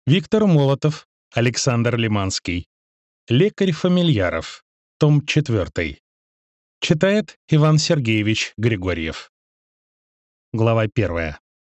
Виктор Молотов, Александр Лиманский. Лекарь Фамильяров. Том 4. Читает Иван Сергеевич Григорьев. Глава 1.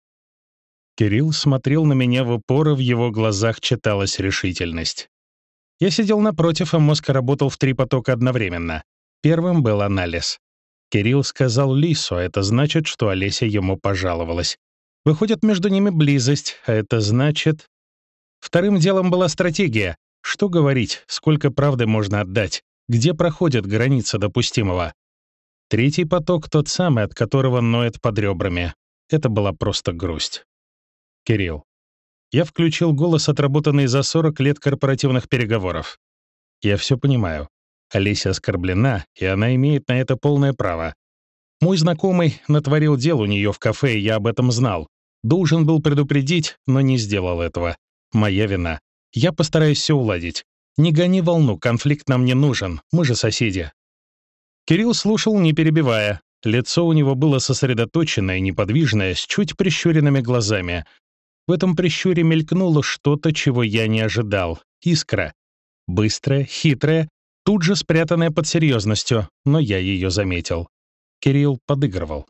Кирилл смотрел на меня в упор, и в его глазах читалась решительность. Я сидел напротив, а мозг работал в 3 потока одновременно. Первым был анализ. Кирилл сказал Лису, а это значит, что Олеся ему пожаловалась. Выходит, между ними близость, а это значит... Вторым делом была стратегия. Что говорить, сколько правды можно отдать, где проходит граница допустимого. Третий поток — тот самый, от которого ноет под ребрами. Это была просто грусть. Кирилл. Я включил голос, отработанный за 40 лет корпоративных переговоров. Я все понимаю. Олеся оскорблена, и она имеет на это полное право. Мой знакомый натворил дел у нее в кафе, и я об этом знал. Должен был предупредить, но не сделал этого. Моя вина. Я постараюсь все уладить. Не гони волну, конфликт нам не нужен, мы же соседи. Кирилл слушал, не перебивая. Лицо у него было сосредоточенное, неподвижное, с чуть прищуренными глазами. В этом прищуре мелькнуло что-то, чего я не ожидал. Искра. Быстрая, хитрая, тут же спрятанная под серьезностью, но я ее заметил. Кирилл подыгрывал.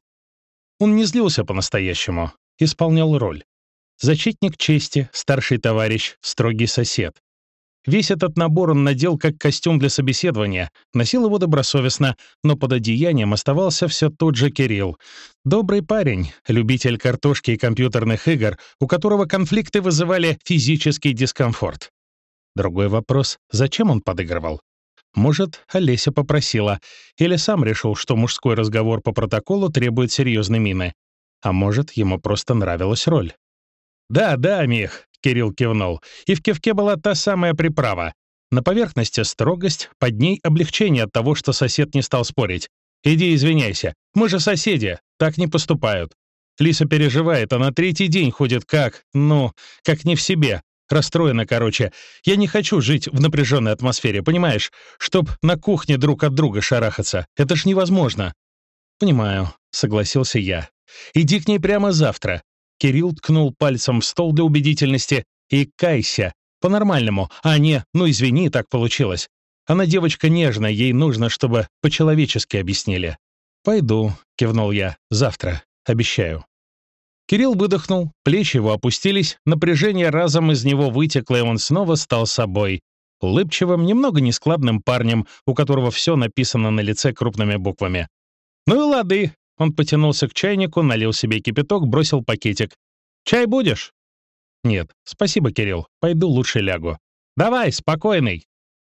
Он не злился по-настоящему, исполнял роль. Защитник чести, старший товарищ, строгий сосед. Весь этот набор он надел как костюм для собеседования, носил его добросовестно, но под одеянием оставался все тот же Кирилл. Добрый парень, любитель картошки и компьютерных игр, у которого конфликты вызывали физический дискомфорт. Другой вопрос — зачем он подыгрывал? Может, Олеся попросила, или сам решил, что мужской разговор по протоколу требует серьезной мины. А может, ему просто нравилась роль. «Да, Мих», — Кирилл кивнул, и в кивке была та самая приправа. На поверхности строгость, под ней облегчение от того, что сосед не стал спорить. «Иди извиняйся, мы же соседи, так не поступают». Лиса переживает, а на 3-й день ходит как не в себе. Расстроена, короче. Я не хочу жить в напряженной атмосфере, понимаешь? Чтоб на кухне друг от друга шарахаться. Это ж невозможно. «Понимаю», — согласился я. «Иди к ней прямо завтра». Кирилл ткнул пальцем в стол для убедительности. «И кайся. По-нормальному. А не, извини, так получилось. Она девочка нежная, ей нужно, чтобы по-человечески объяснили». «Пойду», — кивнул я. «Завтра. Обещаю». Кирилл выдохнул, плечи его опустились, напряжение разом из него вытекло, и он снова стал собой. Улыбчивым, немного нескладным парнем, у которого все написано на лице крупными буквами. «Ну и лады». Он потянулся к чайнику, налил себе кипяток, бросил пакетик. «Чай будешь?» «Нет, спасибо, Кирилл. Пойду лучше лягу». «Давай, спокойный».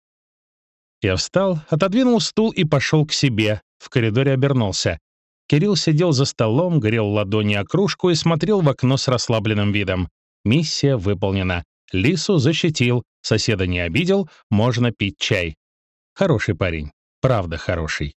Я встал, отодвинул стул и пошел к себе. В коридоре обернулся. Кирилл сидел за столом, грел ладони о кружку и смотрел в окно с расслабленным видом. Миссия выполнена. Лису защитил, соседа не обидел, можно пить чай. Хороший парень, правда хороший.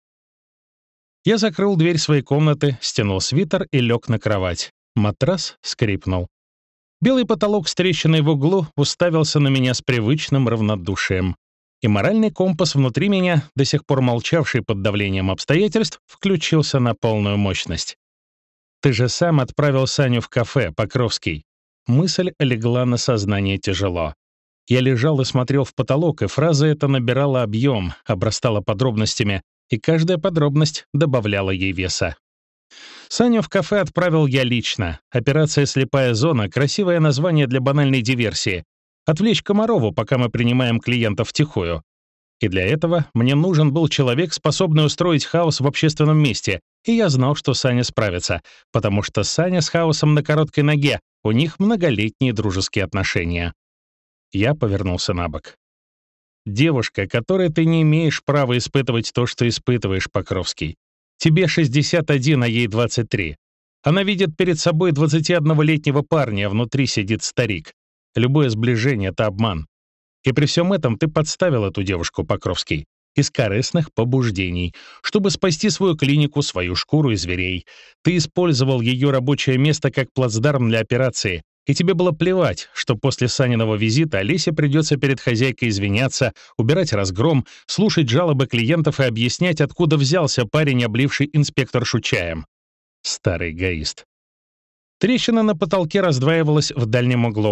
Я закрыл дверь своей комнаты, стянул свитер и лег на кровать. Матрас скрипнул. Белый потолок с трещиной в углу уставился на меня с привычным равнодушием. И моральный компас внутри меня, до сих пор молчавший под давлением обстоятельств, включился на полную мощность. «Ты же сам отправил Саню в кафе, Покровский». Мысль легла на сознание тяжело. Я лежал и смотрел в потолок, и фраза эта набирала объем, обрастала подробностями, и каждая подробность добавляла ей веса. Саню в кафе отправил я лично. Операция «Слепая зона» — красивое название для банальной диверсии. Отвлечь Комарову, пока мы принимаем клиентов втихую. И для этого мне нужен был человек, способный устроить хаос в общественном месте, и я знал, что Саня справится, потому что Саня с хаосом на короткой ноге, у них многолетние дружеские отношения. Я повернулся на бок. «Девушка, которой ты не имеешь права испытывать то, что испытываешь, Покровский. Тебе 61, а ей 23. Она видит перед собой 21-летнего парня, а внутри сидит старик. Любое сближение — это обман. И при всем этом ты подставил эту девушку, Покровский, из корыстных побуждений, чтобы спасти свою клинику, свою шкуру и зверей. Ты использовал ее рабочее место как плацдарм для операции, и тебе было плевать, что после Саниного визита Олесе придется перед хозяйкой извиняться, убирать разгром, слушать жалобы клиентов и объяснять, откуда взялся парень, обливший инспекторшу чаем. Старый эгоист. Трещина на потолке раздваивалась в дальнем углу.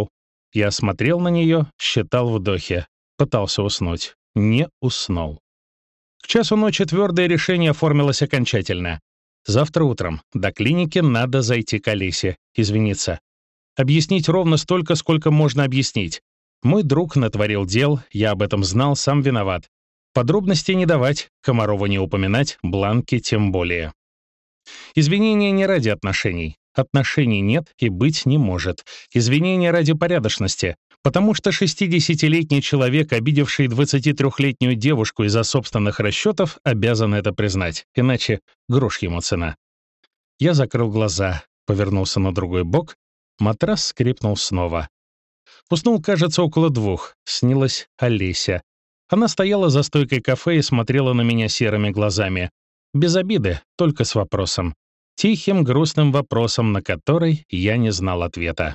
Я смотрел на нее, считал вдохи. Пытался уснуть. Не уснул. К часу ночи твердое решение оформилось окончательно. Завтра утром до клиники надо зайти к Олесе, извиниться. Объяснить ровно столько, сколько можно объяснить. Мой друг натворил дел, я об этом знал, сам виноват. Подробностей не давать, Комарова не упоминать, бланки тем более. Извинения не ради отношений. Отношений нет и быть не может. Извинения ради порядочности. Потому что 60-летний человек, обидевший 23-летнюю девушку из-за собственных расчетов, обязан это признать. Иначе грош ему цена. Я закрыл глаза, повернулся на другой бок. Матрас скрипнул снова. Уснул, кажется, около 2. Снилась Олеся. Она стояла за стойкой кафе и смотрела на меня серыми глазами. Без обиды, только с вопросом. Тихим, грустным вопросом, на который я не знал ответа.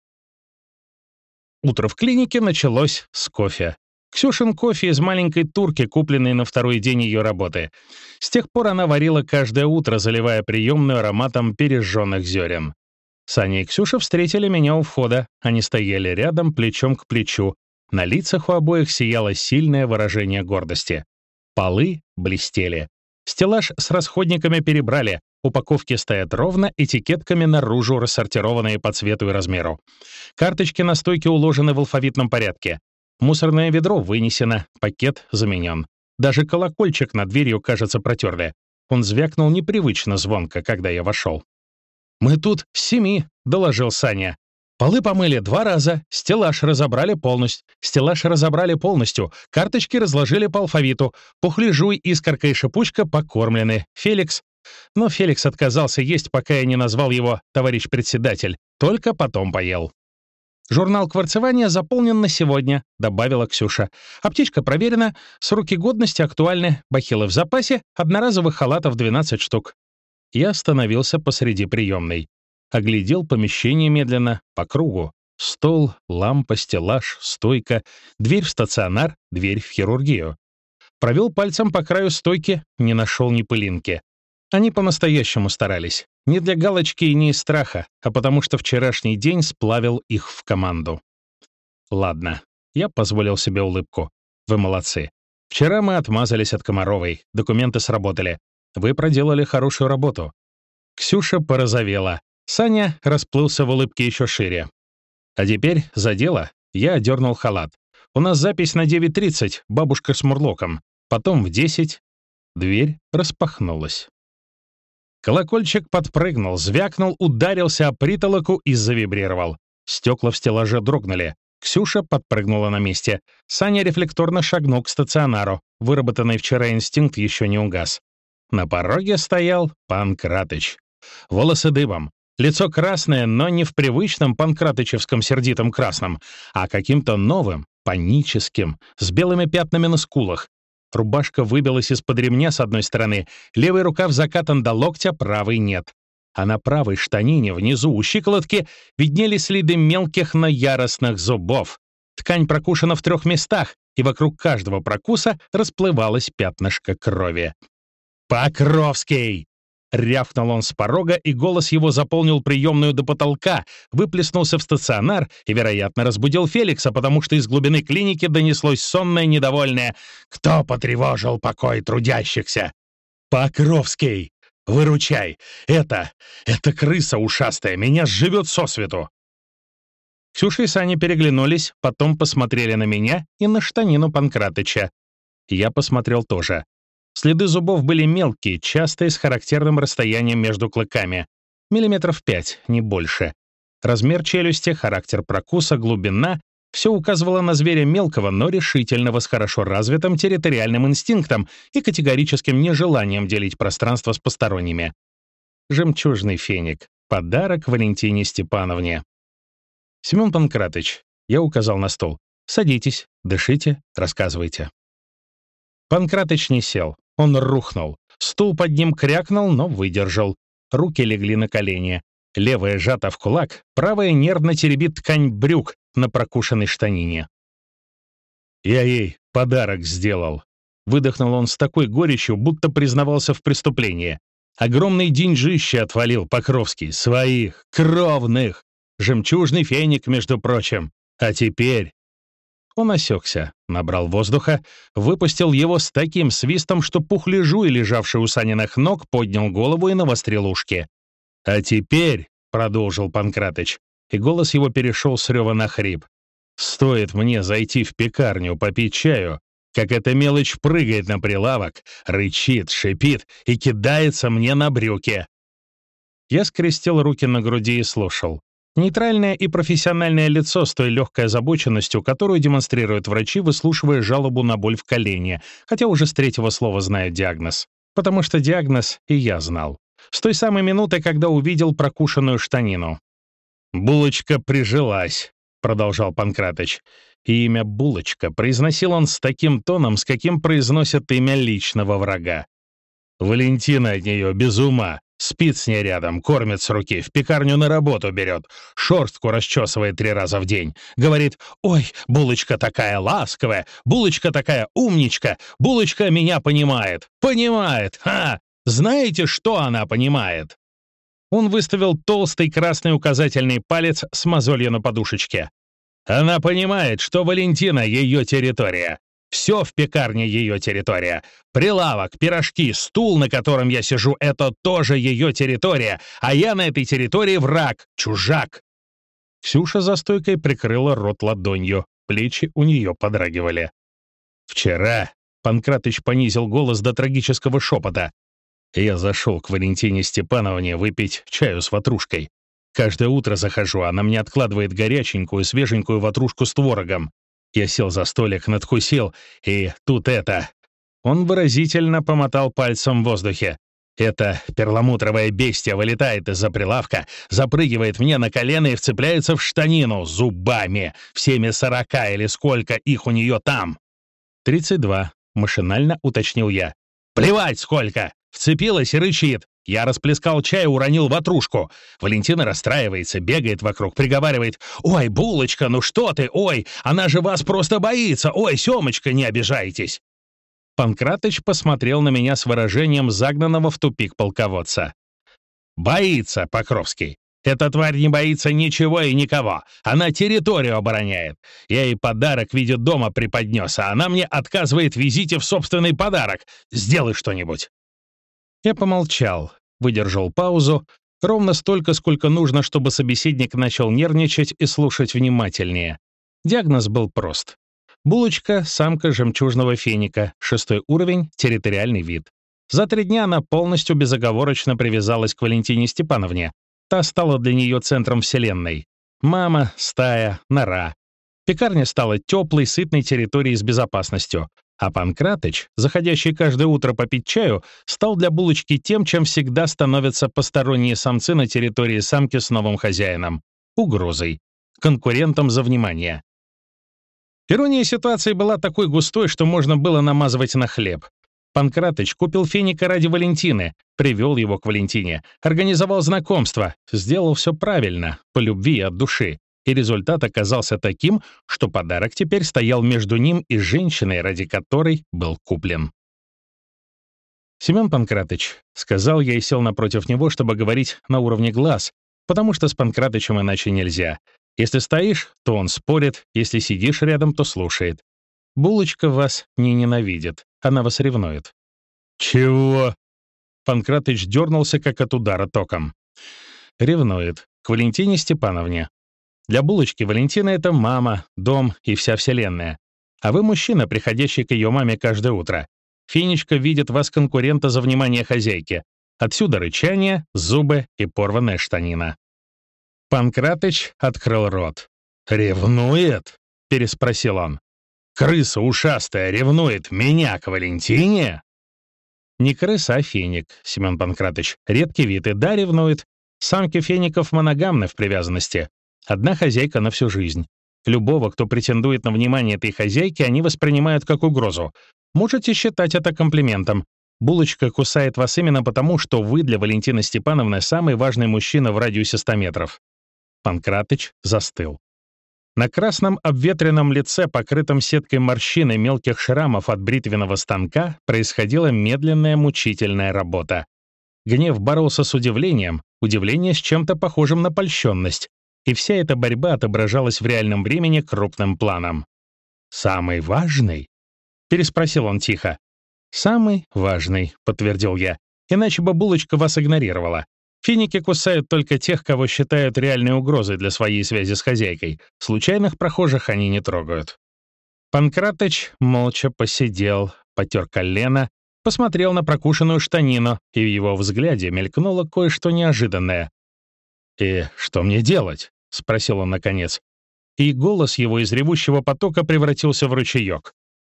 Утро в клинике началось с кофе. Ксюшин кофе из маленькой турки, купленной на второй день ее работы. С тех пор она варила каждое утро, заливая приемную ароматом пережженных зерен. Саня и Ксюша встретили меня у входа. Они стояли рядом, плечом к плечу. На лицах у обоих сияло сильное выражение гордости. Полы блестели. Стеллаж с расходниками перебрали. Упаковки стоят ровно, этикетками наружу рассортированные по цвету и размеру. Карточки на стойке уложены в алфавитном порядке. Мусорное ведро вынесено, пакет заменен. Даже колокольчик над дверью, кажется, протерли. Он звякнул непривычно звонко, когда я вошел. «Мы тут с 7», — доложил Саня. «Полы помыли 2 раза, стеллаж разобрали полностью, карточки разложили по алфавиту, Пухлежуй, Искорка и Шипучка покормлены, Феликс...» Но Феликс отказался есть, пока я не назвал его товарищ председатель, только потом поел. «Журнал кварцевания заполнен на сегодня», — добавила Ксюша. «Аптечка проверена, сроки годности актуальны, бахилы в запасе, одноразовых халатов 12 штук». Я остановился посреди приемной. Оглядел помещение медленно, по кругу. Стол, лампа, стеллаж, стойка, дверь в стационар, дверь в хирургию. Провел пальцем по краю стойки, не нашел ни пылинки. Они по-настоящему старались. Не для галочки и не из страха, а потому что вчерашний день сплавил их в команду. Ладно, я позволил себе улыбку. Вы молодцы. Вчера мы отмазались от Комаровой, документы сработали. Вы проделали хорошую работу. Ксюша порозовела. Саня расплылся в улыбке еще шире. А теперь за дело. Я одернул халат. У нас запись на 9:30, бабушка с Мурлоком. Потом в 10. Дверь распахнулась. Колокольчик подпрыгнул, звякнул, ударился о притолоку и завибрировал. Стекла в стеллаже дрогнули. Ксюша подпрыгнула на месте. Саня рефлекторно шагнул к стационару. Выработанный вчера инстинкт еще не угас. На пороге стоял Панкратыч. Волосы дыбом. Лицо красное, но не в привычном панкратычевском сердитом красном, а каким-то новым, паническим, с белыми пятнами на скулах. Рубашка выбилась из-под ремня с одной стороны, левый рукав закатан до локтя, правый нет. А на правой штанине внизу у щиколотки виднелись следы мелких, но яростных зубов. Ткань прокушена в 3 местах, и вокруг каждого прокуса расплывалось пятнышко крови. «Покровский!» — рявкнул он с порога, и голос его заполнил приемную до потолка, выплеснулся в стационар и, вероятно, разбудил Феликса, потому что из глубины клиники донеслось сонное, недовольное: «Кто потревожил покой трудящихся?» «Покровский! Выручай! Это крыса ушастая, меня сживет сосвету!» Ксюша и Саня переглянулись, потом посмотрели на меня и на штанину Панкратыча. Я посмотрел тоже. Следы зубов были мелкие, частые, с характерным расстоянием между клыками. 5 миллиметров, не больше. Размер челюсти, характер прокуса, глубина — все указывало на зверя мелкого, но решительного, с хорошо развитым территориальным инстинктом и категорическим нежеланием делить пространство с посторонними. Жемчужный феник. Подарок Валентине Степановне. «Семен Панкратыч», — я указал на стол, — «садитесь, дышите, рассказывайте». Панкратыч не сел. Он рухнул. Стул под ним крякнул, но выдержал. Руки легли на колени. Левая сжата в кулак, правая нервно теребит ткань брюк на прокушенной штанине. «Я ей подарок сделал», — выдохнул он с такой горечью, будто признавался в преступлении. «Огромный деньжище отвалил Покровский, своих, кровных. Жемчужный феник, между прочим. А теперь...» Он осекся, набрал воздуха, выпустил его с таким свистом, что Пухлежуй, лежавший у Саниных ног, поднял голову и навострил ушки. «А теперь...» — продолжил Панкратыч, и голос его перешел с рева на хрип. «Стоит мне зайти в пекарню попить чаю, как эта мелочь прыгает на прилавок, рычит, шипит и кидается мне на брюки». Я скрестил руки на груди и слушал. Нейтральное и профессиональное лицо с той легкой озабоченностью, которую демонстрируют врачи, выслушивая жалобу на боль в колене, хотя уже с третьего слова знают диагноз. Потому что диагноз и я знал. С той самой минуты, когда увидел прокушенную штанину. «Булочка прижилась», — продолжал Панкратыч. И имя «Булочка» произносил он с таким тоном, с каким произносят имя личного врага. «Валентина от нее без ума. Спит с ней рядом, кормит с руки, в пекарню на работу берет, шерстку расчесывает 3 раза в день. Говорит: ой, Булочка такая ласковая, Булочка такая умничка, Булочка меня понимает. Понимает! Ха! Знаете, что она понимает?» Он выставил толстый красный указательный палец с мозолью на подушечке. «Она понимает, что Валентина — ее территория. Все в пекарне ее территория. Прилавок, пирожки, стул, на котором я сижу — это тоже ее территория, а я на этой территории враг, чужак». Ксюша за стойкой прикрыла рот ладонью, плечи у нее подрагивали. «Вчера», — Панкратыч понизил голос до трагического шепота, «я зашел к Валентине Степановне выпить чаю с ватрушкой. Каждое утро захожу, она мне откладывает горяченькую, свеженькую ватрушку с творогом. Я сел за столик, надкусил, и тут это...» Он выразительно помотал пальцем в воздухе. «Это перламутровое бестия вылетает из-за прилавка, запрыгивает мне на колено и вцепляется в штанину зубами, всеми 40 или сколько их у нее там». 32, машинально уточнил я. «Плевать сколько! Вцепилась и рычит. Я расплескал чай, уронил ватрушку. Валентина расстраивается, бегает вокруг, приговаривает: ой, Булочка, ну что ты, ой, она же вас просто боится, ой, Семочка, не обижайтесь». Панкратыч посмотрел на меня с выражением загнанного в тупик полководца. «Боится, Покровский. Эта тварь не боится ничего и никого. Она территорию обороняет. Я ей подарок в виде дома преподнес, а она мне отказывает в визите в собственный подарок. Сделай что-нибудь». Я помолчал, выдержал паузу, ровно столько, сколько нужно, чтобы собеседник начал нервничать и слушать внимательнее. Диагноз был прост. Булочка — самка жемчужного феника, 6 уровень, территориальный вид. За 3 дня она полностью безоговорочно привязалась к Валентине Степановне. Та стала для нее центром вселенной. Мама, стая, нора. Пекарня стала теплой, сытной территорией с безопасностью. А Панкратыч, заходящий каждое утро попить чаю, стал для Булочки тем, чем всегда становятся посторонние самцы на территории самки с новым хозяином — угрозой, конкурентом за внимание. Ирония ситуации была такой густой, что можно было намазывать на хлеб. Панкратыч купил феника ради Валентины, привел его к Валентине, организовал знакомство, сделал все правильно, по любви и от души. И результат оказался таким, что подарок теперь стоял между ним и женщиной, ради которой был куплен. «Семен Панкратыч», — сказал я и сел напротив него, чтобы говорить на уровне глаз, потому что с Панкратычем иначе нельзя. Если стоишь, то он спорит, если сидишь рядом, то слушает. Булочка вас не ненавидит, она вас ревнует». «Чего?» Панкратыч дернулся, как от удара током. «Ревнует. К Валентине Степановне. Для Булочки Валентина — это мама, дом и вся вселенная. А вы мужчина, приходящий к ее маме каждое утро. Фенечка видит вас конкурента за внимание хозяйки. Отсюда рычание, зубы и порванная штанина». Панкратыч открыл рот. «Ревнует?» — переспросил он. «Крыса ушастая ревнует меня к Валентине?» «Не крыса, а феник, Семен Панкратыч. Редкий вид, и да, ревнует. Самки феников моногамны в привязанности. Одна хозяйка на всю жизнь. Любого, кто претендует на внимание этой хозяйки, они воспринимают как угрозу. Можете считать это комплиментом. Булочка кусает вас именно потому, что вы для Валентины Степановны самый важный мужчина в радиусе 100 метров». Панкратыч застыл. На красном обветренном лице, покрытом сеткой морщин и мелких шрамов от бритвенного станка, происходила медленная мучительная работа. Гнев боролся с удивлением, удивление с чем-то похожим на польщенность. и вся эта борьба отображалась в реальном времени крупным планом. «Самый важный?» — переспросил он тихо. «Самый важный», — подтвердил я, «иначе бы булочка вас игнорировала. Финики кусают только тех, кого считают реальной угрозой для своей связи с хозяйкой. Случайных прохожих они не трогают». Панкратыч молча посидел, потер колено, посмотрел на прокушенную штанину, и в его взгляде мелькнуло кое-что неожиданное. «И что мне делать?» — спросил он наконец. И голос его из ревущего потока превратился в ручеек.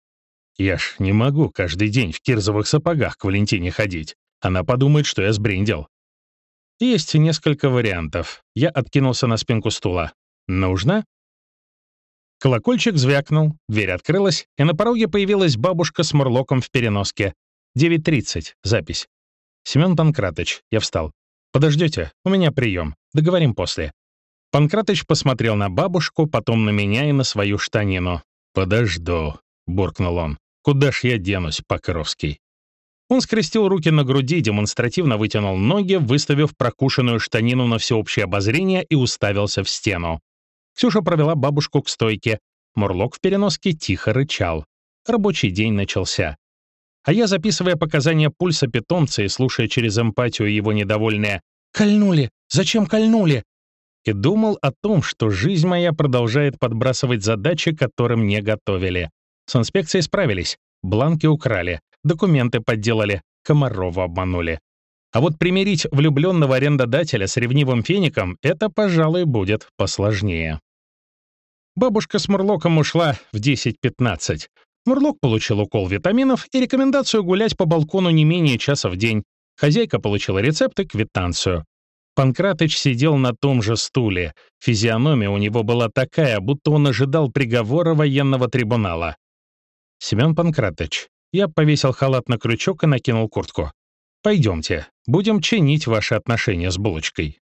«Я ж не могу каждый день в кирзовых сапогах к Валентине ходить. Она подумает, что я сбрендил». Есть несколько вариантов. Я откинулся на спинку стула. «Нужно?» Колокольчик звякнул, дверь открылась, и на пороге появилась бабушка с мурлоком в переноске. 9:30, запись. «Семен Панкратыч», я встал. «Подождете, у меня прием. Договорим после». Панкратыч посмотрел на бабушку, потом на меня и на свою штанину. «Подожду», — буркнул он. «Куда ж я денусь, Покровский?» Он скрестил руки на груди, демонстративно вытянул ноги, выставив прокушенную штанину на всеобщее обозрение и уставился в стену. Ксюша провела бабушку к стойке. Мурлок в переноске тихо рычал. Рабочий день начался. А я, записывая показания пульса питомца и слушая через эмпатию его недовольное «Кольнули! Зачем кольнули?» и думал о том, что жизнь моя продолжает подбрасывать задачи, которым не готовили. С инспекцией справились, бланки украли, документы подделали, Комарова обманули. А вот примирить влюбленного арендодателя с ревнивым феником — это, пожалуй, будет посложнее. Бабушка с Мурлоком ушла в 10:15. Мурлок получил укол витаминов и рекомендацию гулять по балкону не менее часа в день. Хозяйка получила рецепт и квитанцию. Панкратыч сидел на том же стуле. Физиономия у него была такая, будто он ожидал приговора военного трибунала. «Семен Панкратыч». Я повесил халат на крючок и накинул куртку. «Пойдемте, будем чинить ваши отношения с булочкой».